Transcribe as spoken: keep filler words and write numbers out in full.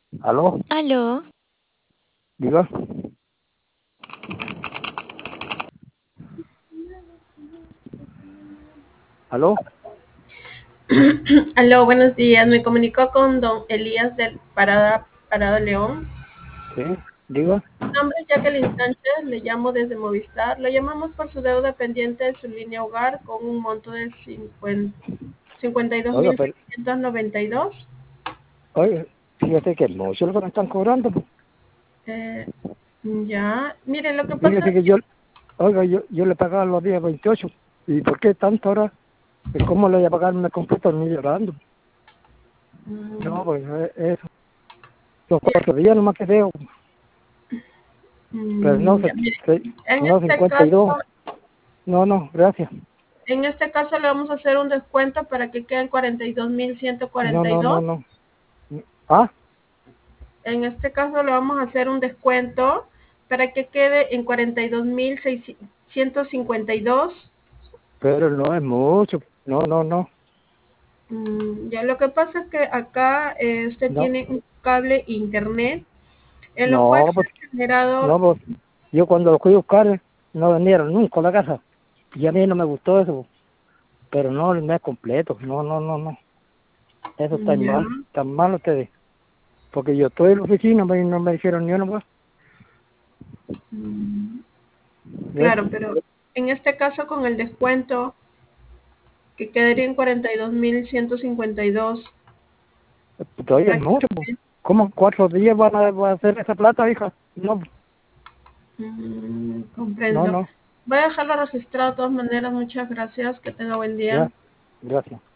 ¿Aló? Aló. Diga. ¿Aló? Aló, buenos días. Me comunicó con don Elías del Parada, Parada León. Sí, diga. Mi nombre es Jacqueline Sánchez, le llamo desde Movistar. Lo llamamos por su deuda pendiente de su línea hogar con un monto de cincuenta y dos Oiga, mil pero, seiscientos noventa y dos. oiga, fíjate que no, eso es lo que me están cobrando, pues. Eh, ya, mire, lo que pasa Fíjese es que que yo, oiga, yo, yo le pagaba los días veintiocho. ¿Y por qué tanto ahora? Pues, ¿cómo le voy a pagar una completo ni llorando? mm, No, pues eh, eso. Los cuatro días nomás que veo. Pero no, mm, se, ya, mire, se- en no este cincuenta y dos. caso, No, no, gracias. en este caso le vamos a hacer un descuento para que queden cuarenta y dos mil ciento No, cuarenta y no, no, dos. no. Ah, En este caso le vamos a hacer un descuento para que quede en cuarenta y dos mil seiscientos cincuenta y dos. pero no es mucho. No, no, no. Mm, ya lo que pasa es que acá eh, usted No, tiene un cable internet en lo cual no, se pues, ha generado. no, pues, yo cuando lo fui a buscar, no vinieron nunca a la casa. Y a mí no me gustó eso, pero no el mes completo. No, no, no, no. Eso está Ya, mal, está mal ustedes. Porque yo estoy en la oficina y no me dijeron ni una más. mm, ¿Ves? claro, pero en este caso con el descuento que quedaría en cuarenta y dos mil ciento cincuenta y dos Todavía es mucho. Pues. prácticamente. ¿Cómo cuatro días van a, van a hacer esa plata, hija? No, Mm, no, comprendo. no. Voy a dejarlo registrado de todas maneras. Muchas gracias. Que tenga buen día. Ya, gracias.